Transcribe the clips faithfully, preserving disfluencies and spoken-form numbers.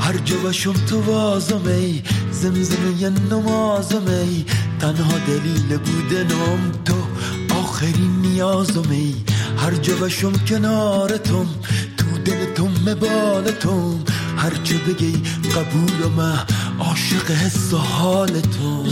هر جا باشم تو وازم ای زمزمه ی نمازم ای تنها دلیل بودنم تو آخرین نیازم ای هر جا باشم کنارتم تو دلتم مبالتم هر چه بگی قبولم عاشق حس و حالتم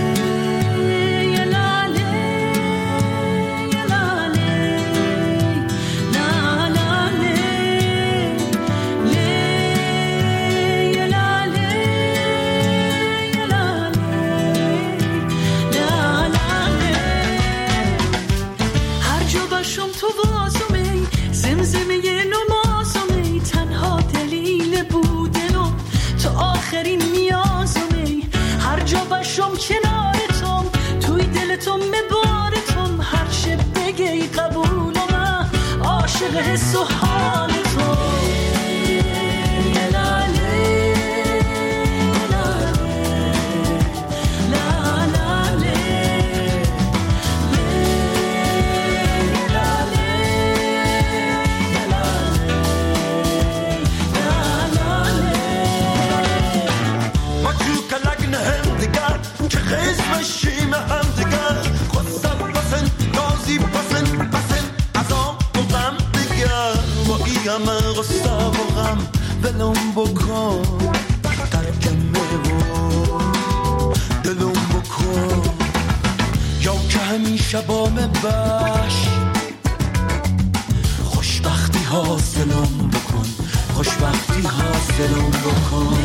آخرین نیازم ای هر جا باشم کنارتم توی دلتم مبارتم هر چه بگی قبولم عاشق حس و حالتم خشمشیم هم دیگر خواستم بسن نازی بسن بسن ازام و غم دیگر با ای همه غصه و غم دلم بکن ترکمه و دلم بکن یا که همیشه با مباش خوشبختی حاصلم بکن خوشبختی حاصلم بکن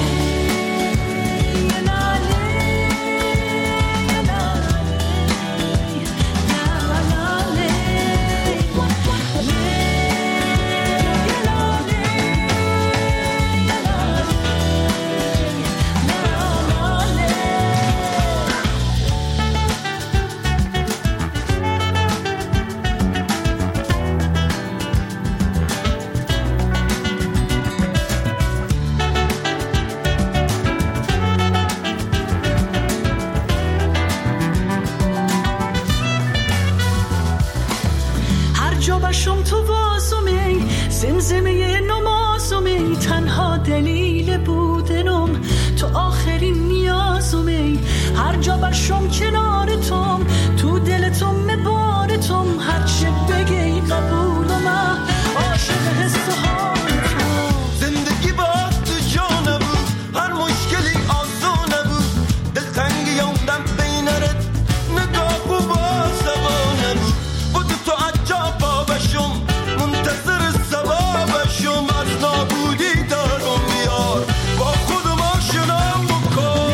شم تو واسم ای زمزمه نمازم ای تنها دلیل بودنم تو آخرین نیازم ای هر جا باشم کنارتم تو دلتم مبارتم هر چه بگی قبولم عاشق حس و حالتم زندگی با تو جا نبود هر مشکلی آسون نبود دلتنگی یوندم بینرت نگاه و بازم نبود بود تو عجب منتظر ثوابشم از نابودی دارم میار با خودم آشنا بکن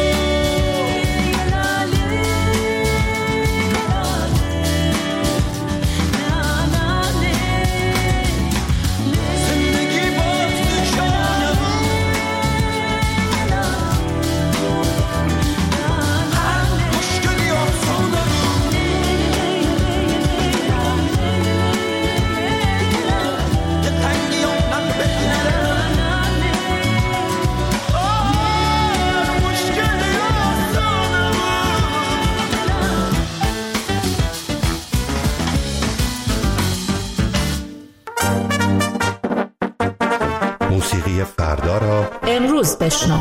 زندگی با تو جا نبود هر مشکلی آسان نبود موسیقی فردا را امروز بشنو.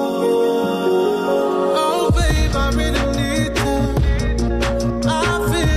I feel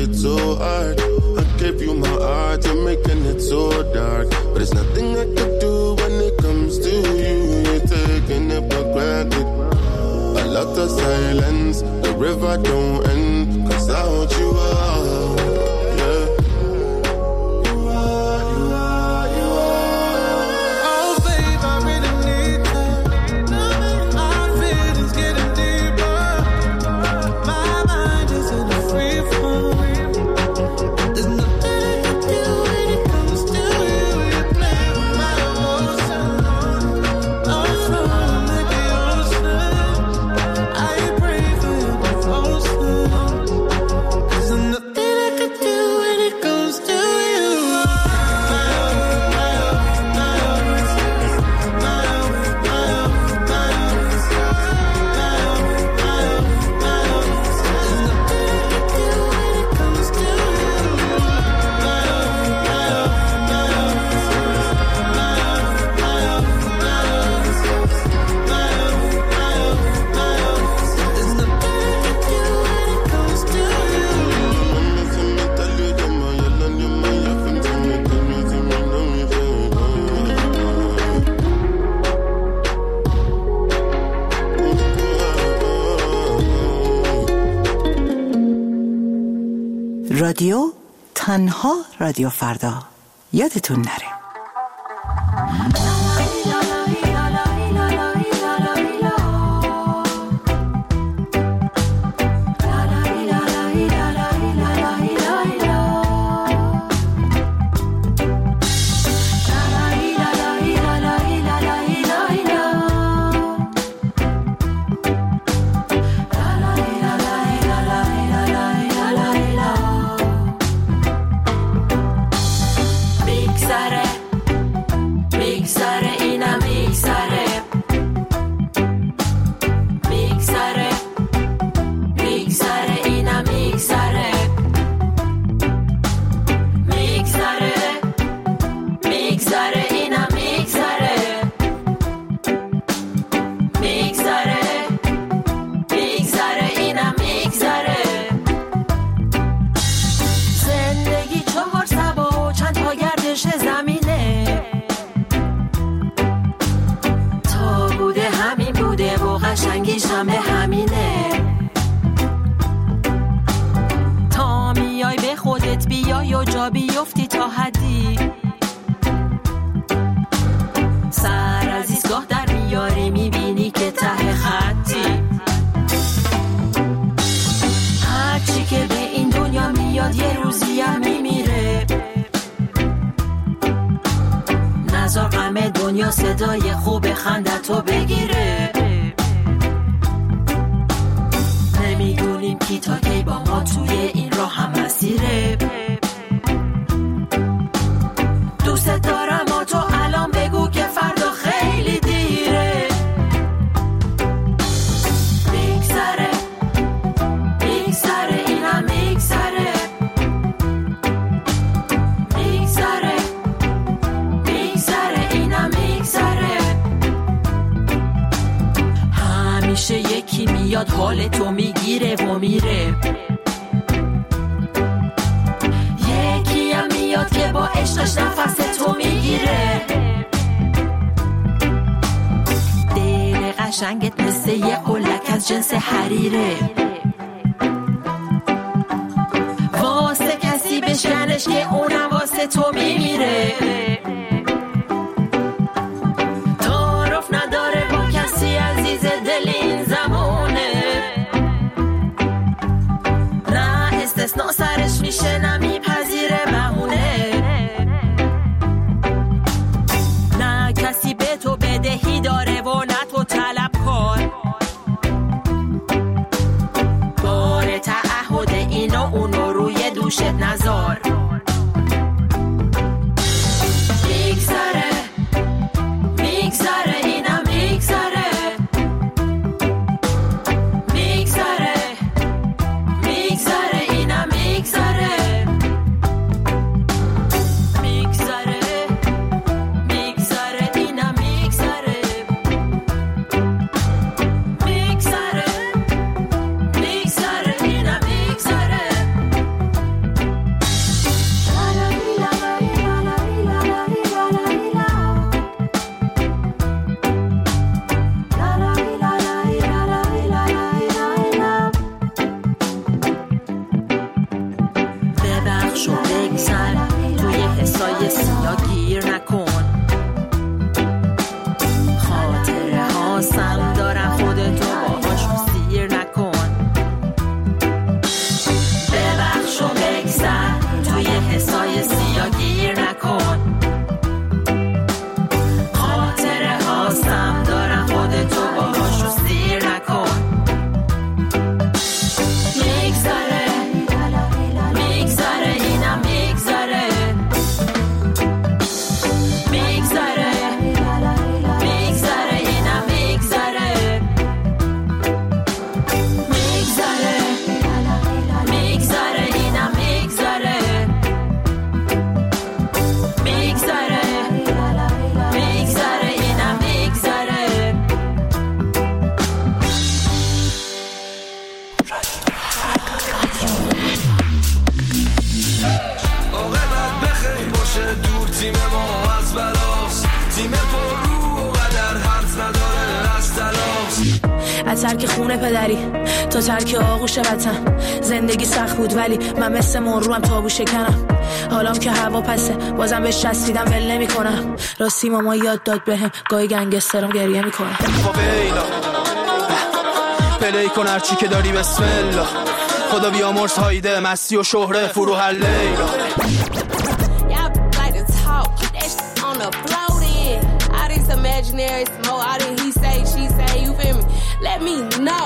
it so hard. I gave you my heart, you're making it so dark. But there's nothing I could do when it comes to you. You're taking it for granted. A lot of silence, the river don't end. Cause I hold you up, yeah. You are, you are, you are. Oh babe, I really need that. Our feelings getting deeper. My mind is in a free fall. There's nothing I can do when it comes to you. You play with my emotions. I'm flowing like the ocean. I pray for your devotion. There's nothing I can do when it comes to you. رادیو تنها رادیو فردا یادتون نره. صدای خوب خندتو بگیره. نمیدونیم کی تا کی با ما توی این راه هم مسیره. دوست دارم ما تو الان بگو که فردا خیلی دیره. میگذره میگذره اینم میگذره. میگذره میگذره اینم میگذره. همیشه یکی میاد حال تو میگیره و میره. یکی هم میاد که با عشقش نفس تو میگیره. دل قشنگت مثل یه قلک از جنس حریره. واسه کسی بشکنش که اونم واسه تو میمیره. تعارف نداره با کسی عزیز دل این زمانه. نه استثناء سرش میشه نه میپذیره بهونه. نه کسی به تو بدهی داره و نه تو طلب کار. بار تعهد اینو اونو روی دوشت نذار. میگذره میگذره اینم میگذره. میگذره میگذره اینم میگذره. میگذره میگذره اینم میگذره. میگذره میگذره اینم میگذره. ببخش و بگذر، توی حسای سیاه گیر نکن. خاطره هاستم دارن خودتو باهاشون سیر نکن. ببخش و بگذر، توی حسای سیاه گیر نکن. خاطره هاستم دارن خودتو باهاشون سیر نکن. میگذره میگذره اینم میگذره، میگذره میگذره اینم میگذره، میگذره میگذره اینم میگذره، میگذره میگذره اینم میگذره. عاقبت بخیر باشه دور تیم ما از بلاست، تیم پر رو و قدر حرف نداره از تلاش. از ترک خونه پدری تا ترک آغوش وطن، زندگی سخت بود ولی من مثل مرو هم تابو شکنم. حالام که هوا پسه بازم بهش چسبیدم ول نمی کنم. راستی ماما یاد داد بهم گاهی گنگسترم گریه میکنم. فاویلا پلی کن هرچی که داری بسم الله، خدا بیامرز هایده مستی و شهره فرو هر لیلا. Imaginary smoke, I didn't he say, she say, you feel me? Let me know.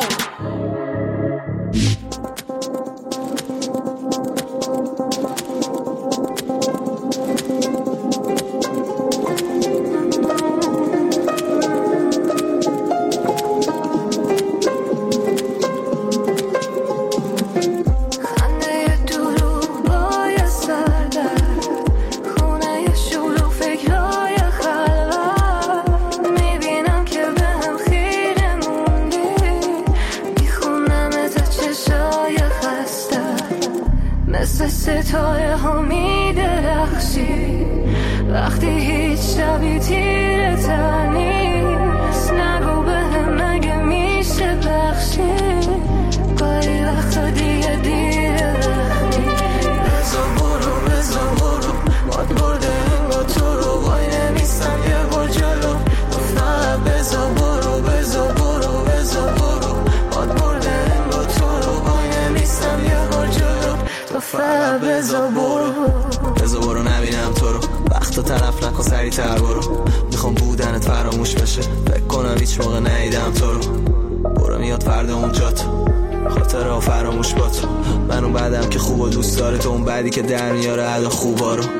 ستاره ها می درخشی وقتی هیچ شبی تیره تر نیست. نگو به هم نگه میشه بخشی، گاهی وقتا دیگه دیره وقتی. بزا برو بزا برو ماد برده انگا تو رو، وای نمیستم یه بار جلو. گفتم بزا برو بزا برو بزا برو ماد برده انگا تو رو، وای نمیستم یه بار جلو. تو فقط بزا برو بزا برو نبینم تو رو، وقتا طرف نکن سریع تر برو. میخوام بودنت فراموش بشه، فکر کنم هیچ موقع ندیدم تو رو. برو میاد فردا اونجا تو، خاطره ها فراموش با تو. من اون بعدم که خوب و دوست داره، تو اون بعدی که در میاره عدا خوبا رو.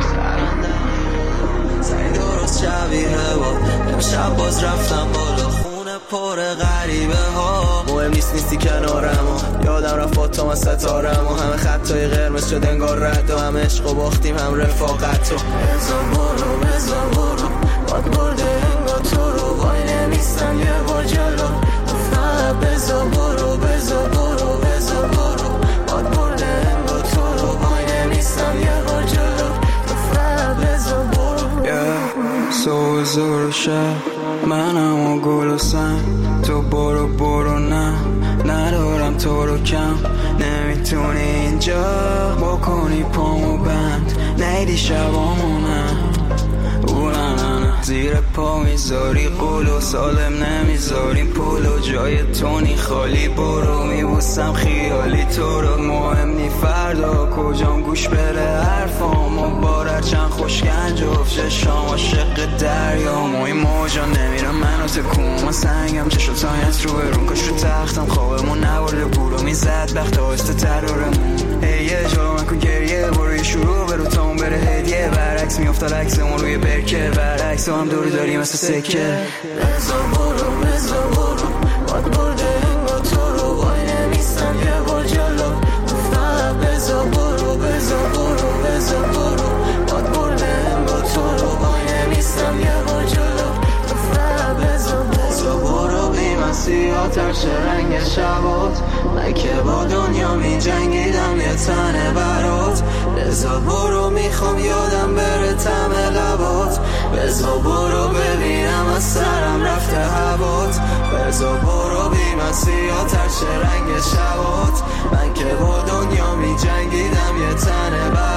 سعی درست شبیه با امشب باز رفتم بالا، خونه پر غریبه ها. مهم نیست نیستی کنارم و یادم رفت تا من ستارم و همه خطای قرمز شد انگار رد و همه عشق و باختیم هم رفاقت. و بزا برو بزا برو باد برده انگا تو رو، وای نمیستم یه بار جلو. فقط بزا برو بزا برو بزا برو باد برده انگا تو رو، وای نمیستم یه بار جلو. فقط بزا برو سو زور شب منم و گل و سنگ، تو برو برو نه ندارم تو رو کم. نمیتونی اینجا بکنی پامو بند، نیدی شبامونم اونم زیر پا میذاری قول و سالم نمیذاریم پول و جای تونی خالی. برو میبوسم خیالی تو رو، مهم نی فردا کجام گوش بره حرفام و بارر چند خوشگنج افشه شام عاشق دریا. موی موجا نمیرم منو تکون، من سنگم چشو تایت رو برون کش رو تختم. خوابمون نبرده گورو میزد بخت آسته ترارمون. هیه جلو من کن گریه برو یه شروع برو تا اون بره هدیه. برعکس میافتال عکسمون روی برکر، برعکس هم دوری داری مثل سکه. بزا برو بزا برو باد برده انگا تو رو، وای نمیستم یه بار جلو. فقط بزا برو بزا برو بزا برو باد برده انگا تو رو، وای نمیستم یه بار جلو. فقط بزا بزا برو بی مسیحا ترش رنگ شبات، من که با دنیا می جنگیدم یه تنه برات. بزا برو میخوام یادم بره طعم لبات، بزا برو ببینم از سرم رفته هوات. بزا برو بی مسیحا ترش رنگ شبات، من که با دنیا می جنگیدم یه تنه برات.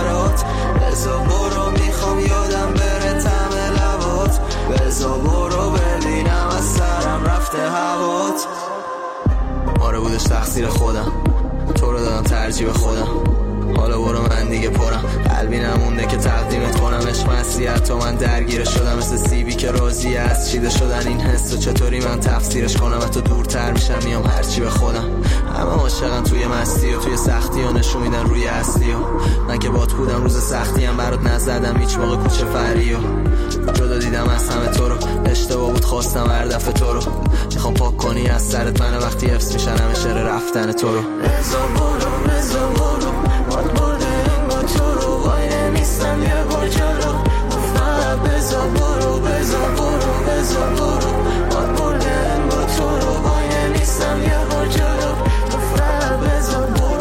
تقصیر خودم، تو رو دادم ترجیح به خودم. حالا برو من دیگه پرم، قلبی نمونده که تقدیمت کنم. عشق مسیحت تو من درگیر شدم، مثل سیبی که راضی از چیده شدن این حس. و چطوری من تفسیرش کنم؟ و تو دورتر میشم میام هرچی به خودم. همه عاشقن توی مستی و توی سختی و نشون میدن روی هستی. و من که بات بودم روز سختی هم برات نزدم هیچ موقع کوچه فری. و جدا دیدم از همه تو رو، اشتباه بود خواستم هر دفعه تو رو. میخوام پاک کنی از سرت منو وقتی حفظ میشن همه شعر رفتن تو رو. بزا برو بزا برو باد برده انگا تو رو، وای نمیستم یه بار جلو. فقط بزا برو بزا برو بزا برو باد برده انگا تو رو، وای نمیستم یه بار جلو. فقط بزا برو.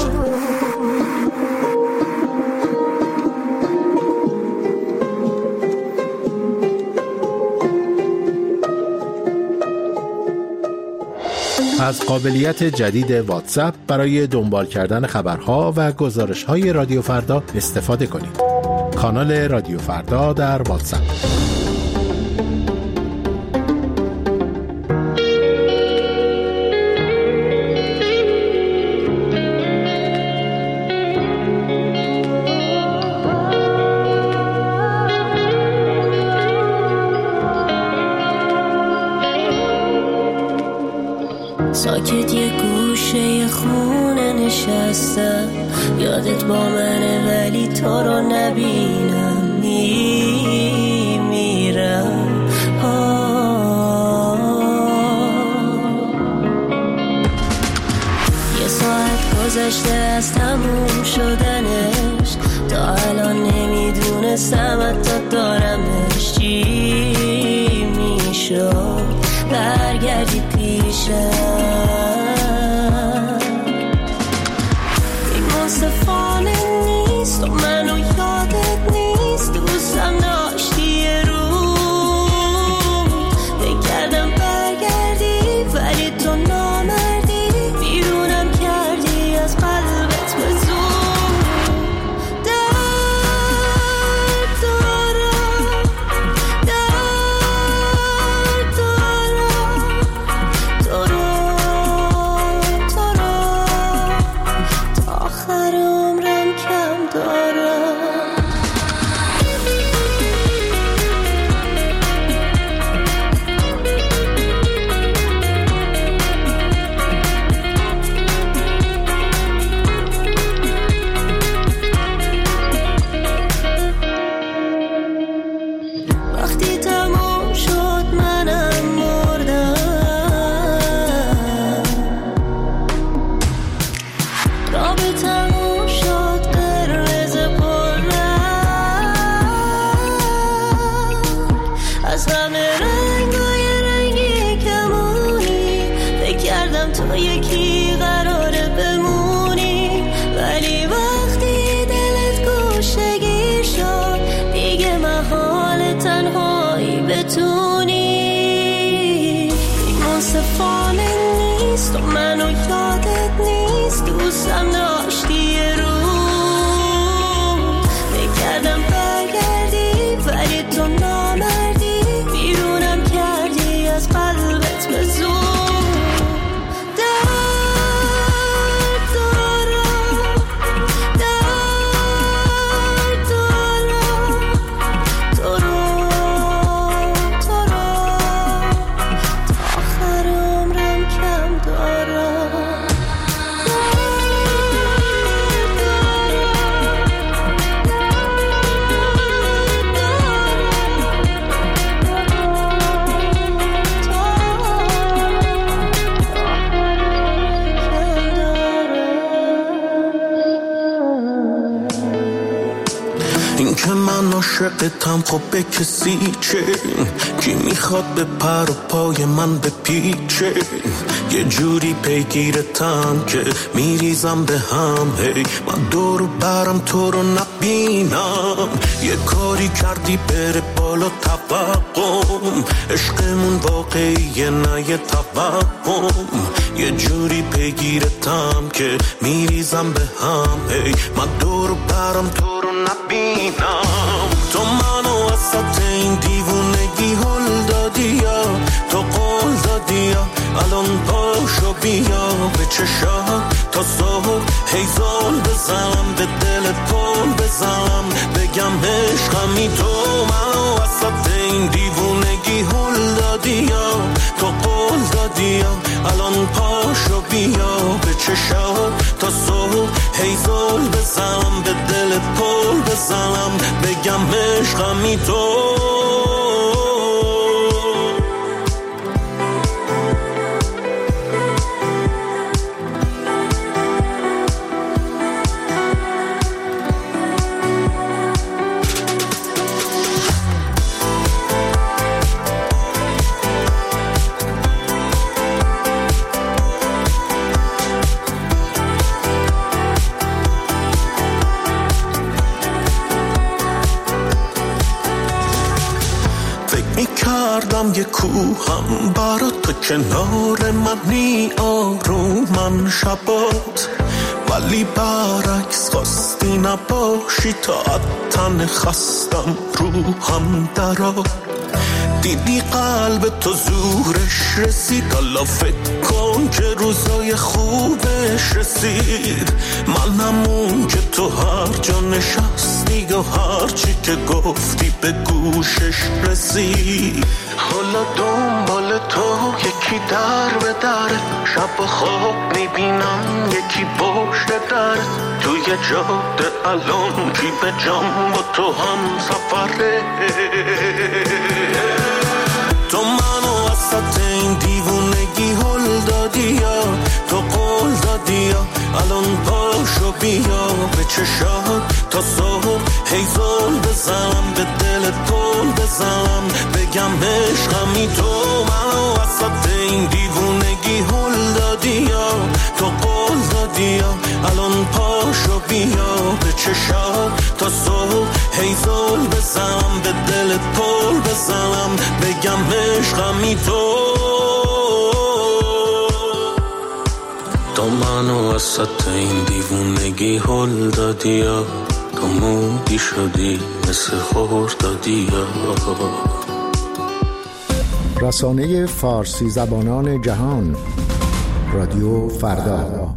از قابلیت جدید واتساپ برای دنبال کردن خبرها و گزارش‌های رادیو فردا استفاده کنید. کانال رادیو فردا در واتساپ. ساکت یه گوشه خونه نشستم، یادت با منه ولی تو رو نبینم. می میرم یه ساعت گذشته از تموم شدنش، تا الان نمیدونستم حتی دارمش. چی میشد برگردی پیشم؟ این منصفانه نیست و منو یادت نیست. دوستم داشتی یه رو بگردم برگردی، ولی تو نامردی. بیرونم کردی از قلبت به زور. درد دارم درد دارم تو رو تو رو، تا آخر عمرم کم دارم. وقتی تموم شد منم مردم، رابطه تموم شد قرمز پررنگ. از همه رنگای رنگی کمونی، فکر کردم تو یکی قراره بمونی. ولی وقتی دلت گوشه‌گیر شد دیگه محال تنهایی بتونی. این منصفانه نیست و منو یادت نیست. دوستم داشتی یه رو بگردم برگردی، ولی تو نامردی. بیرونم کردی از قلبت به زور. درد دارم درد دارم تو رو تو رو، تا آخر عمرم کم دارم. این که من عاشقتم خب به کسی چه؟ کی میخواد به پر و پای من بپیچه؟ یه جوری پیگیرتم که میریزم به هم. هی من دور برم تو رو نبینم. یه کاری کردی بره بالا توقم، عشقمون واقعیه نه یه توقم. یه جوری پیگیرتم که میریزم به هم. هی من دور برم تو رو نبینم. تو منو وسط این دیوونگی هل دادی یا تو قول دادی یا الان پاشو بیا. به چشات تا صبح هیزال بزنم به دل پل بزنم بگم عشقمی تو منو وسط این دیوونگی هل دادی یا تو قول دادی یا الان پاشو بیا به چشات تا صبح هیزال بزنم به دل پل بزنم بگم عشقمی تو. کردم یه کوهم برا تو کنار منی آرومم شبات ولی برعکس خواستی نباشی تا تن خستم روحم درا دیدی قلب تو زورش رسید حالا فکر کن که روزای خوبش رسید منم اون که تو هر جا نشستی و هر چی که گفتی به گوشش رسید حالا دنبال تو یکی در به در شب و خواب میبینم یکی پشت در توی جاده الان کی به جام با تو هم سفره تو منو وسط این دیوونگی هل دادی یا تو قول دادی یا الان پاشو بیا به چشات تا صبح هیزال بزنم به دل پل بزنم بگم عشقمی تو منو وسط این دیوونگی هل دادی یا تو قول دادی یا الان پاشو بیا به چشات تا صبح هیزال بزنم به دل پل بزنم بگم عشقمی تو تو منو وسط این دیوونگی هل دادی یا تو مودی شدی مثل خردادی یا. رسانه فارسی زبانان جهان رادیو فردا.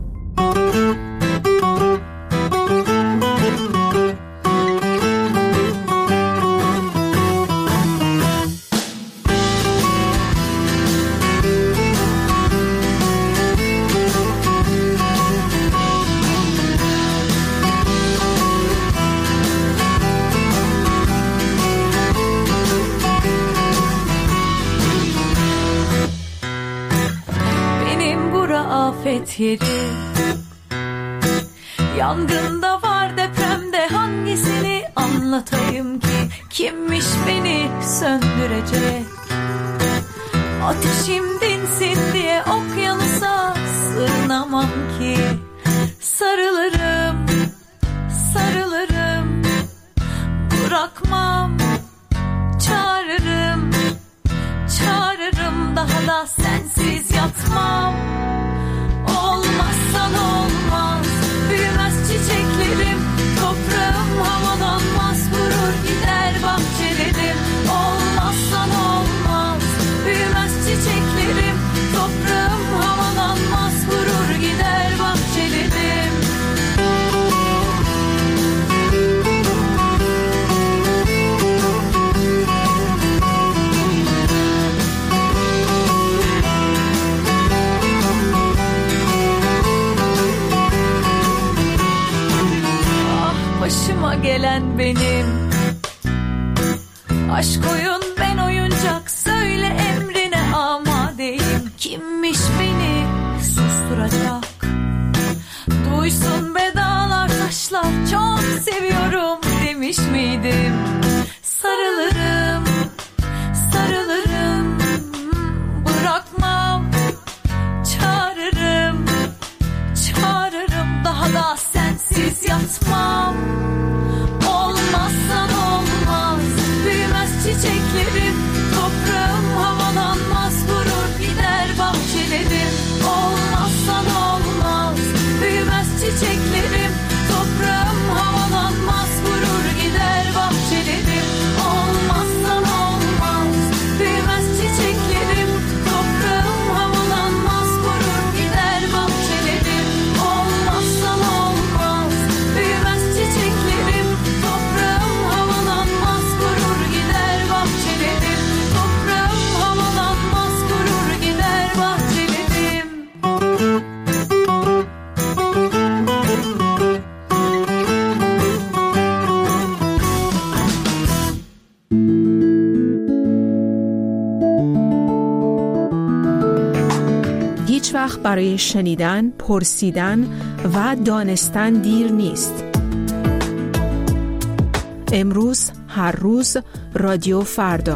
Yeri. Yangında var depremde hangisini anlatayım ki kimmiş beni söndürecek ateşim dinsin diye okyanusa sığınamam ki sarılırım sarılırım bırakmam çağırırım çağırırım daha da sensiz yatmam. Olmazsan olmaz, büyümez çiçeklerim, toprağım havalanmaz, vurur gider bahçelerim. Olmazsan olmaz, büyümez çiçeklerim, toprağım havalanmaz, vurur gider bahçelerim. Başıma gelen benim aşk oyun ben oyuncak söyle emrine amadeyim kimmiş beni susturacak duysun be dağlar taşlar çok seviyorum demiş miydim sarılırım sarılırım bırakmam çağırırım çağırırım daha da sensiz yatmam. Olmazsan olmaz, büyümez çiçeklerim, toprağım havalanmaz, vurur gider bahçelerim. Olmazsan olmaz, büyümez çiçeklerim, toprağım havalanmaz, vurur gider bahçelerim. Olmaz برای شنیدن، پرسیدن و دانستن دیر نیست. امروز، هر روز، رادیو فردا.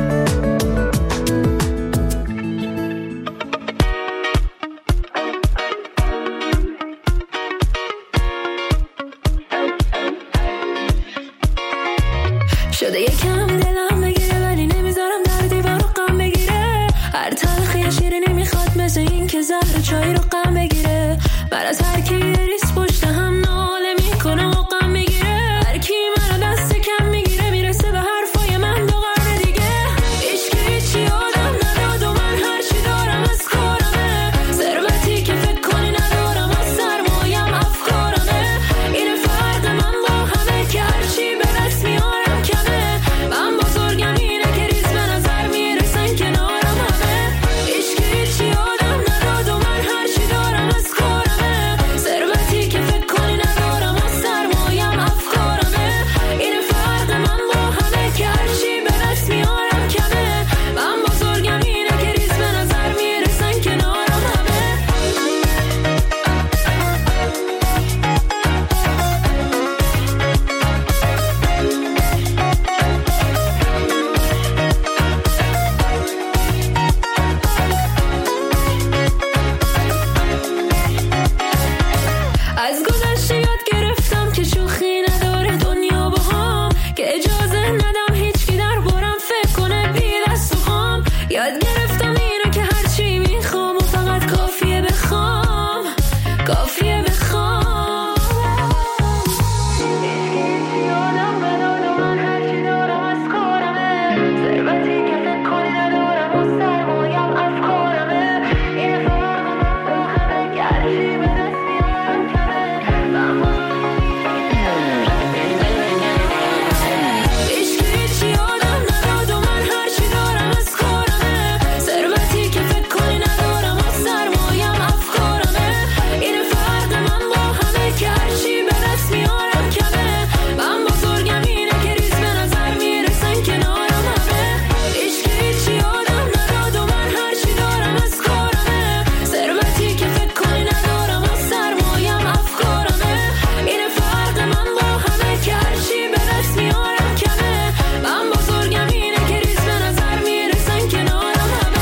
شده یکم دلم بگیره ولی نمیذارم در دیوار رو غم بگیره. هر تلخی شیری نمیخواد مثل این که زهر چای رو غم بگیره. بر از هر کی ریس پشت هم ناله میکنه و غم میگیره. هر کی منو دست کم میگیره میرسه به حرفای من دو قرن دیگه. عشق هیچی آدم نداد و من هرچی دارم از کارمه. ثروتی که فکر کنی ندارم از سرمایم افکارمه. این فرق من با همه که هرچی به دست میارم کمه. من بزرگم اینه که ریز به نظر میرسن کنارم همه. عشق هیچی آدم نداد و من هرچی دارم از کارمه. ثروتی که فکر کنی ندارم از سرمایم افکارمه. این فرق من با همه که هرچی به دست میارم کمه. من بزرگم اینه که ریز به نظر میرسن کنارم همه. از گذشته یاد گرفتم که شوخی نداره دنیا با هم. که اجازه ندم هیچکی در بارم فکر کنه بی دست و خام. یاد گرفتم اینو که هرچی میخوام و فقط کافیه بخوام. کافیه بخوام. هیچکی آدم نداد و من هرچی دارم از کارمه. ثروتی که فکر کنی ندارم و سرمایم افکارمه. این فرق من با همه که هرچی به دست میارم کمه. من عشق هیچی آدم نداد و من هرچی دارم از کارمه. ثروتی که فکر کنی ندارم و سرمایم افکارمه. این فرق من با همه که هرچی به دست میارم کمه. من بزرگم اینه که ریز به نظر میرسن کنارم همه. عشق هیچی آدم نداد و من هرچی دارم از کارمه. ثروتی که فکر کنی ندارم و سرمایم افکارمه. این فرق من با همه که هرچی به دست میارم کمه. من بزرگم اینه که ریز به نظر میرسن کنارم همه.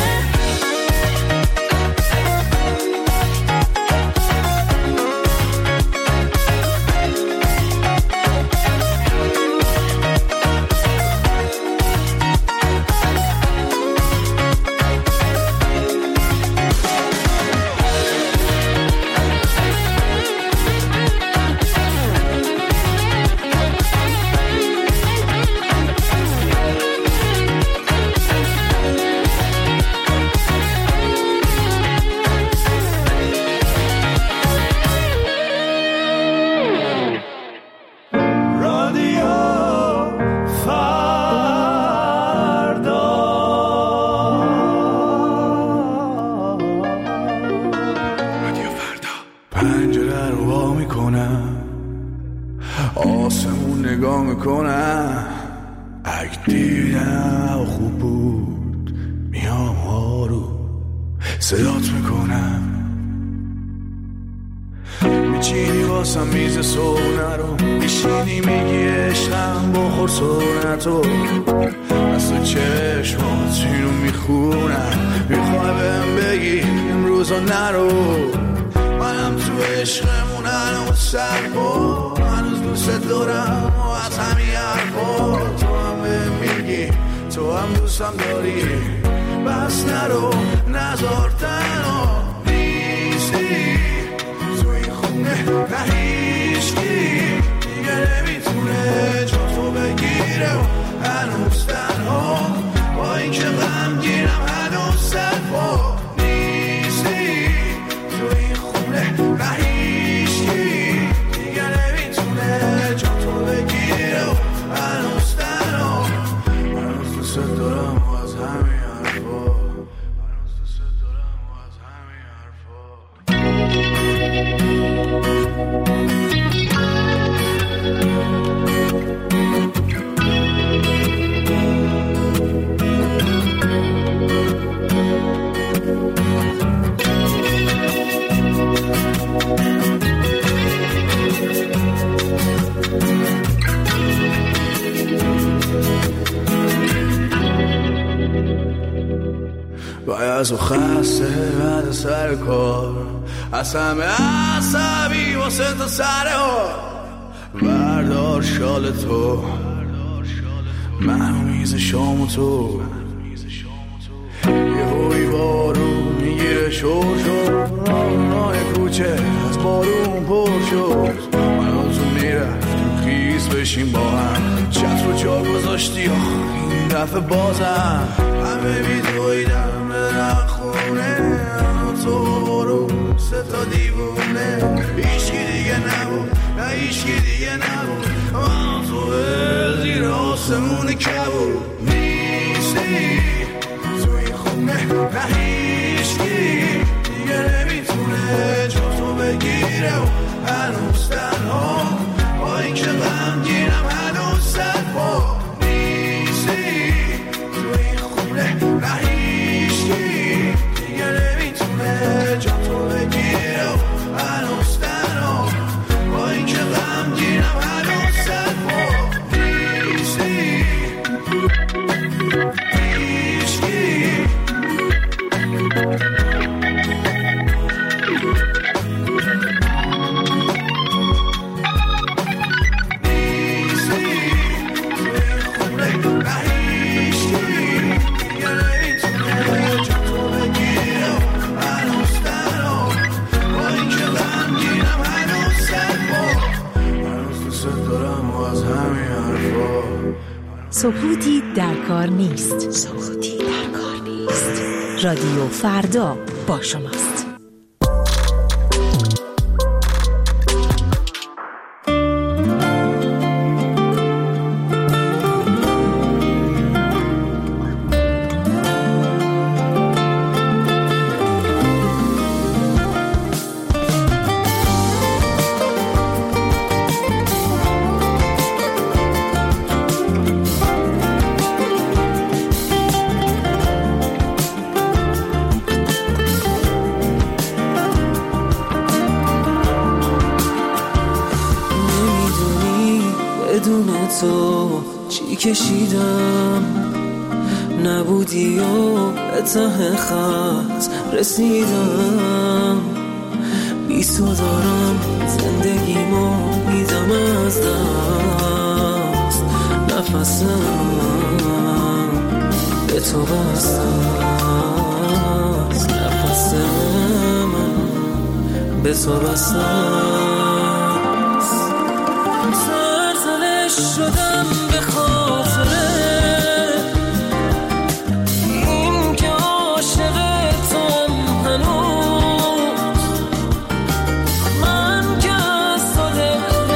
رادیو فردا. رادیو فردا. پنجره رو وا میکنم، آسمون نگاه میکنم. اگه دیدم خوب بود میام ها رو صدات میکنم. میچینی واسم میز سونه رو، میشینی میگی عشقم بخور سونتو. از تو چشمات اینو میخونم، میخوای بهم بگی امروزا نرو. منم تو عشقمون هنوز سرپا، هنوز دوست دارم و از همین حرفا. تو هم بهم میگی تو هم دوستم داری، بس نرو نزار تنها نیستی. نه هیچکی دیگه نمیتونه جا تو بگیره و هنوز تنها. با این که غمگینم هنوز سرپا نیستی تو این خونه. نه هیچکی دیگه نمیتونه جا تو بگیره و هنوز تنها. هنوز دوست دارم و از همین حرفا. هنوز دوست دارم و از همین از و خسته بعد سر کار از همه عصبی واسه تا سر ها بردار شال تو من میز شام تو یه هوی بارون میگیره شور شور راه کوچه از بارون پر شد من تو میرفت تو خیز بشیم با هم چت رو جا گذاشتی این دفعه بازم همه بیدویدم برم خونه تو برو سه تا دیوونه هیچکی دیگه نبود نه هیچکی دیگه نبود من تو زیر آسمون کبود نیستی توی خونه نه هیچکی دیگه نمیتونه جا تو بگیره و هنوز تنها با این که غمگینم هنوز سرپا نیستی توی خونه نه هیچکی دیگه نمیتونه جا تو بگیره و هنوز تنها با این که غمگینم هنوز سرپا نیستی هیچکی سکوتی در کار نیست. سکوتی در کار نیست. رادیو فردا با شماست. بدون تو چی کشیدم نبودی و به ته خط رسیدم بی تو دارم زندگیمو میدم از دست نفسم به تو بستم نفسم به تو بستم شدم به خاطره این که عاشق توام هنوز من که از تو دل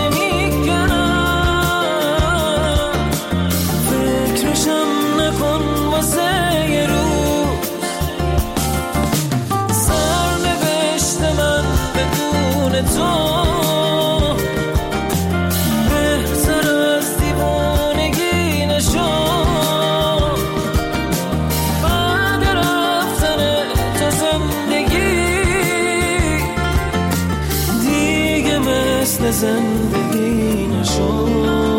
نمیگرم فکرشم نکن واسه یه روز سرنوشت من بدون تو زندگی نشد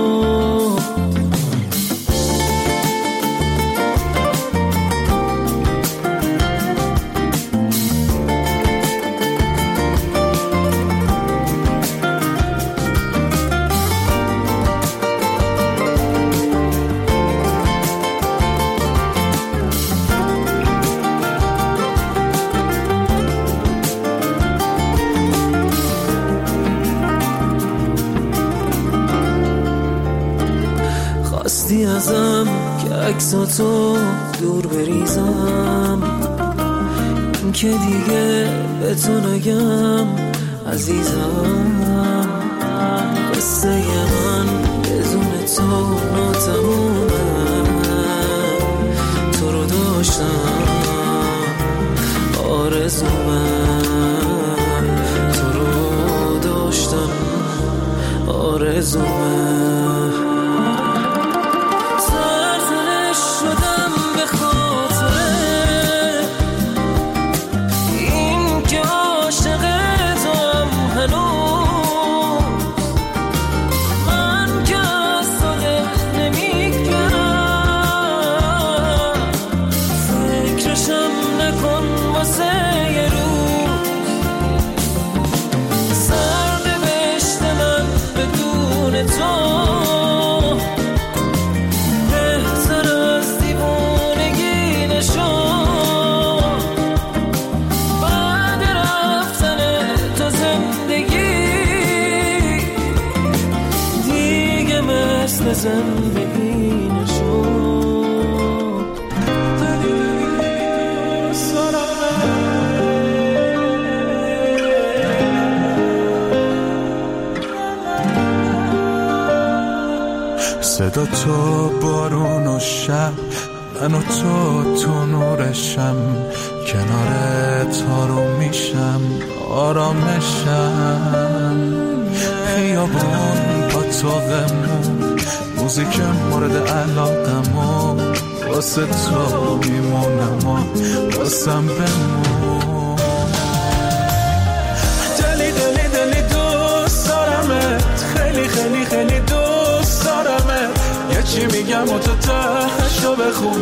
خواستی ازم که عکساتو دور بریزم این که دیگه به تو نگم عزیزم قصه من بدون تو ناتمومه تو رو داشتم آرزومه تو رو داشتم آرزومه شدم به خاطره این که عاشق توام هنوز من که از تو دل نمیگرم فکرشم نکن مثل زندگی نشون. صدا تو بارون و شب، من و تو تو نورشم، کنار تارو میشم آرامشم. خیابون با تو غمون، موزیک مورد علاقمون، واسه تو میمونم و واسم بمون. دلی دلی دلی دوست دارمت، خیلی خیلی خیلی دوست دارمت. یه چی میگم و تو تهشو بخون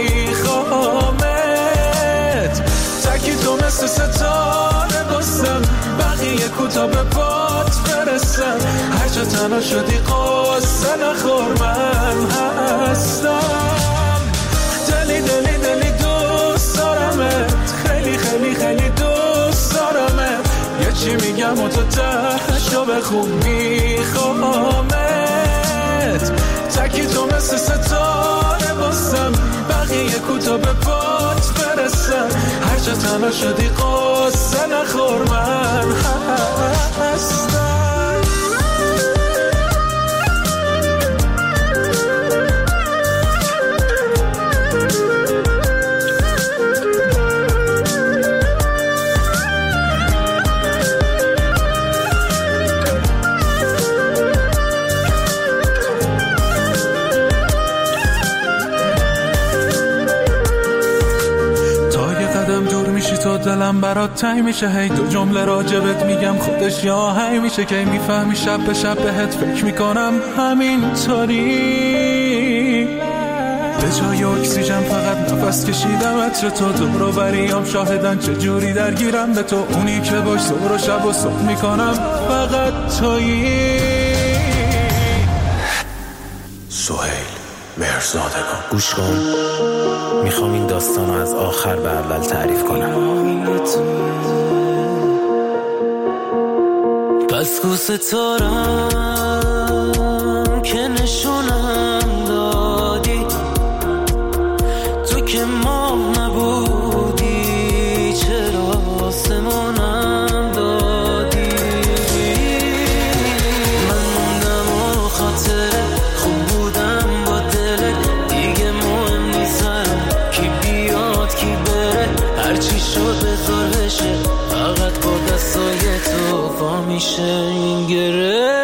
میخوامت. تکی تو مثل ستاره بستم، بقیه کوتا به باد برسم. هر جا تنها شدی قصه نخور من هستم. دلی دلی دلی دوست دارمت، خیلی خیلی خیلی دوست دارمت. یه چی میگم و تو تهشو بخون میخوامت. تکی تو مثل ستاره بستم، بقیه کوتا به باد برسم. هر جا تنها شدی قصه نخور من هستم. تو دلم برات تنگ میشه، هی دو جمله راجبت میگم خودش یا هی میشه که میفهمی شب به شب بهت فکر میکنم همینطوری. به جای اکسیژن فقط نفس کشیدم عطر تو، دور و بریام شاهدن چجوری درگیرم به تو. اونی که باش ظهر و شب و صبح میکنم فقط تویی. سهیل مهرزادگان گوش کن، میخوام این داستانو از آخر به اول تعریف کنم. پس کو ستارم که نشونم دادی، تو که ماه نبودی چرا آسمونم دادی. من موندم و خاطر خوب بودم با دلت، دیگه مهم نیستم کی بیاد کی بره. هرچی شد بذار بشه، فقط با دستای تو فا میشه این گره.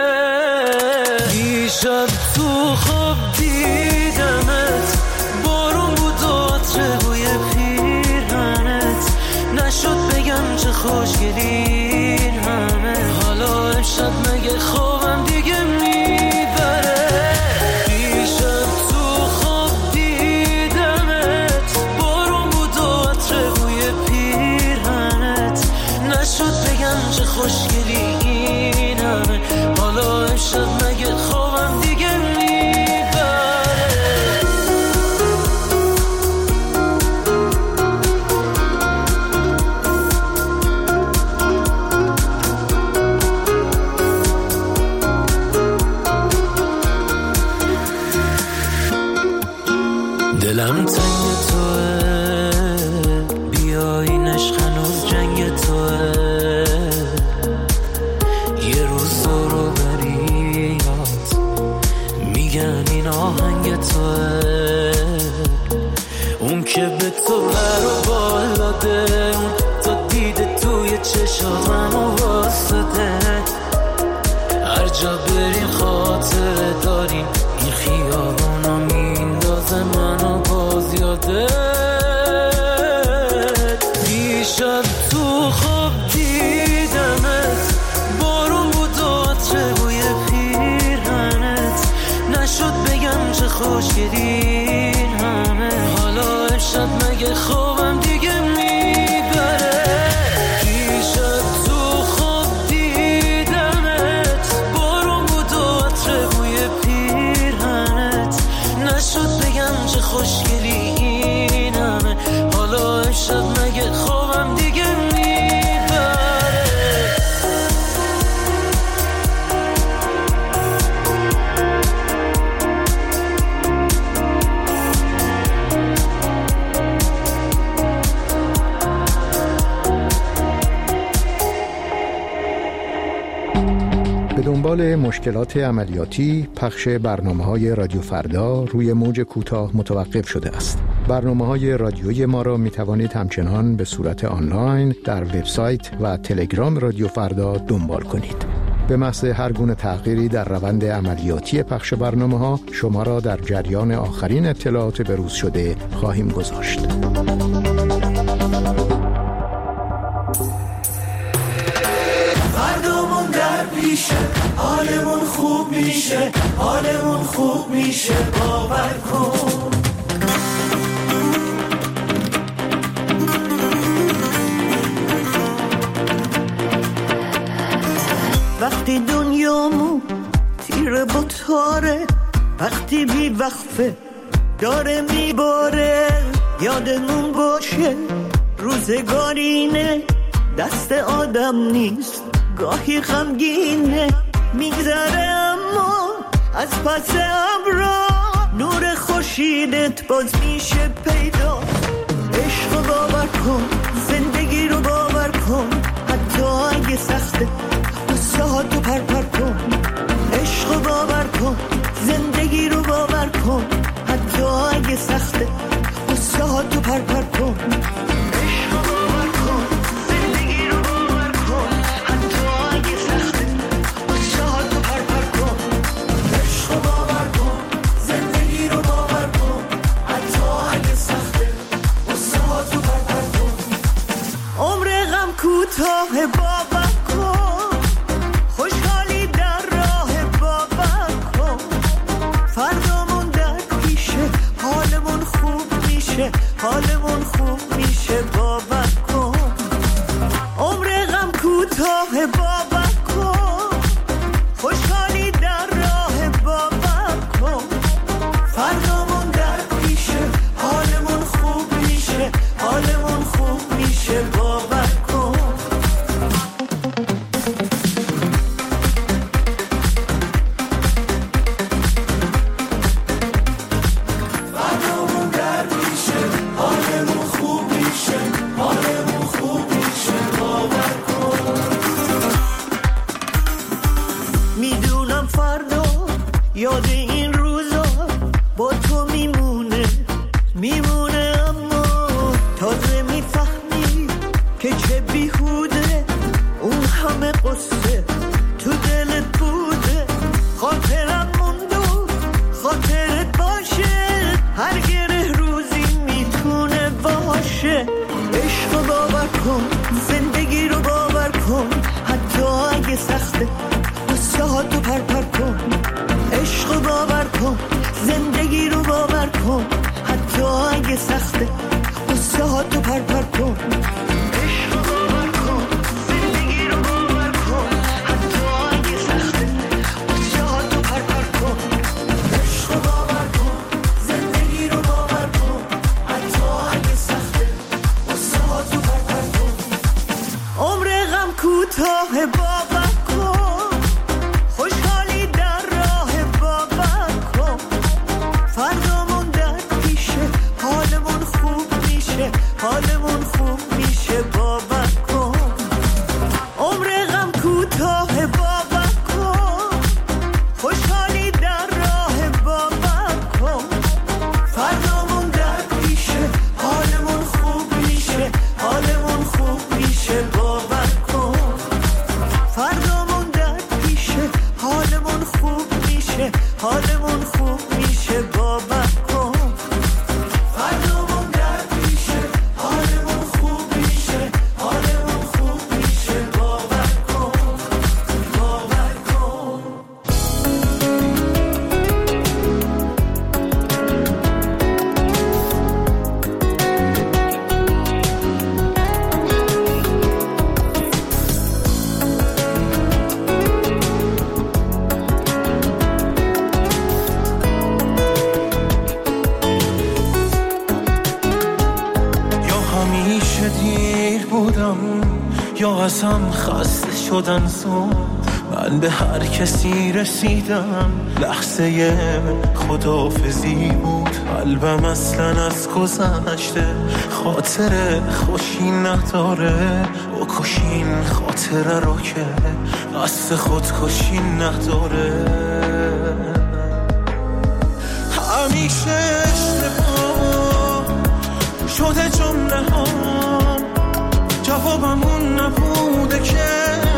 دیشب تو خواب دیدمت، بارون بود و عطر بوی پیرهنت. نشد بگم چه خوشگلی همه، حالا امشب مگه خوابم دیگه میبره. دیشب تو خواب دیدمت، بارون بود و عطر بوی پیرهنت. نشد بگم چه خوشگلی این همه، حالا امشب مگه خوابم دیگه دلم تنگ توه، بیاینش هنوز جنگ توه. یه روز رو بریاد میگن این آهنگ توه. اون که به تو بر و بالاده، اون تا دیده توی چشامم و واسده. هر جا بریم خاطره داریم، این خیابونا میندازه منو باز یاده. دیشب تو خواب دیدمت، بارون بود و عطر بوی پیرهنت. نشد بگم چه خوشگلی این همه، حالا امشب مگه خوابم دیگه میبره. دیشب تو خواب دیدمت، بارون بود و عطر بوی پیرهنت. نشد بگم چه خوشگلی این همه، حالا امشب مگه خوابم دیگه میبره. دنبال مشکلات عملیاتی، پخش برنامه‌های رادیو فردا روی موج کوتاه متوقف شده است. برنامه‌های رادیویی ما را می‌توانید همچنان به صورت آنلاین در وبسایت و تلگرام رادیو فردا دنبال کنید. به محض هر گونه تغییری در روند عملیاتی پخش برنامه‌ها شما را در جریان آخرین اطلاعات بروز شده خواهیم گذاشت. فردامون در پیشه، حالمون خوب میشه، حالمون خوب میشه، باور کن. وقتی دنیامون تیره با تاره، وقتی بی وقفه داره میباره، یادمون باشه روزگارینه، دست آدم نیست، گاهی غمگینه، میگذره اما از پس ابرا نور خورشیدت باز میشه پیدا. عشق رو باور کن، زندگی رو باور کن، حتی اگه سخته قصه ها تو پر پر کن. عشق رو باور کن، زندگی رو باور کن، حتی اگه سخته قصه ها تو پر پر کن. کوتاه باور کن، خوشحالی در راه باور کن، فردامون در پیشه، حالمون خوب میشه، حالمون خوب میشه، باور کن. عمر غم کوتاه باور کن، خوشحالی در راه باور کن، فردامون در پیشه، حالمون خوب میشه، حالمون خوب میشه، باور کن. یاد این روزا با تو میمونه، میمونه، اما تازه میفهمی که چه بیهوده اون همه قصه تو دلت بوده. خاطرم موندو خاطرت باشه، هر گره روزی میتونه باشه. عشق رو باور کن، زندگی رو باور کن، حتی اگه سخته قصه ها تو پر پر کن. عشق رو باور کن، زندگی رو باور کن، حتی اگه سخته قصه ها تو پر پر کن. عشق رو باور کن، زندگی رو باور کن، حتی اگه سخته قصه ها تو پر پر کن. عشق رو باور کن، زندگی رو باور کن، حتی اگه سخته قصه ها تو پر پر کن. عمر غم کوتاه باور کن، خوشحالی در راه باور کن، فردامون در پیشه، حالمون خوب میشه، حالمون خوب میشه، باور کن. عمر غم کوتاه باور کن، خوشحالی در راه باور کن، فردامون در پیشه، حالمون خوب میشه، حالمون خوب میشه، باور کن. فردامون در پیشه، حالمون خوب میشه، حالمون خوب میشه، باور کن. فردامون در پیشه، حالمون خوب میشه، حالمون خوب میشه، باور کن، باور کن. یا ازم خسته شدن زود، من به هر کسی رسیدم لحظه خداحافظی بود. قلبم اصلا از گذشته خاطر خوشی نداره، بکشین خاطره رو که قصد خودکشی نداره. همیشه اشتباه شده جمله هم، جوابمون نبوده که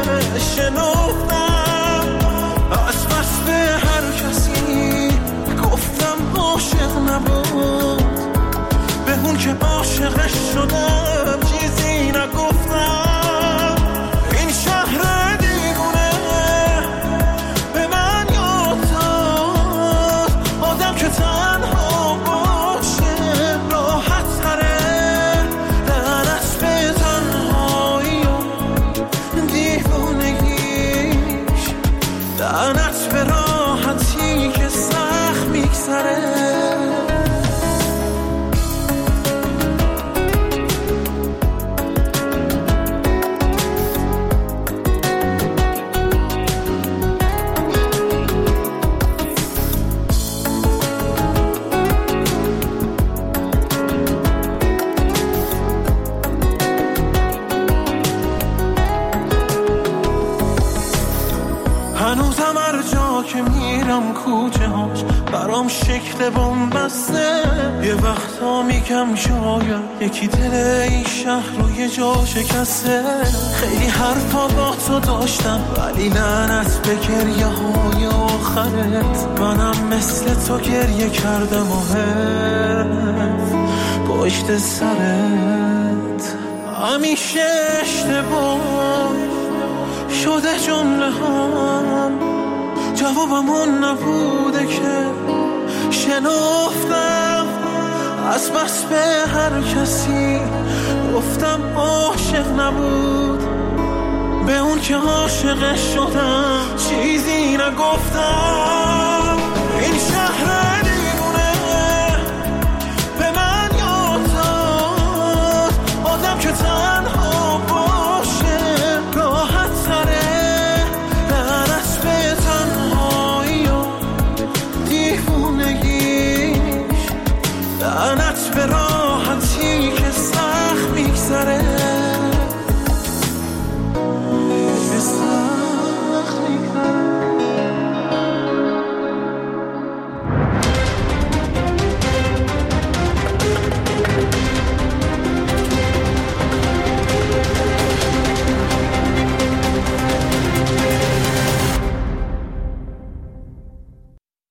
شنفتم. از بس به هر کسی گفتم عاشق نبود، به اون که عاشقش شدم چیزی نگفتم. این شهر دیوونه به من یاد داد آدم که تنها باشه راحت تره. لعنت به تنهایی و دیوونگیش، لعنت به راحتی که سخت میگذره. هنوزم هر جا که میرم کوچه هاش برام شکل بنبسته. یه وقتا میگم شاید یکی دل این شهر رو یه جا شکسته. خیلی حرفا با تو داشتم ولی لعنت به گریه های آخرت. منم مثل تو گریه کردم و هرف پشت سرت. همیشه اشتباه شده جمله هم، جوابمون نبوده که شنفتم. از بس به هر کسی گفتم عاشق نبود، به اون که عاشقش شدم چیزی نگفتم.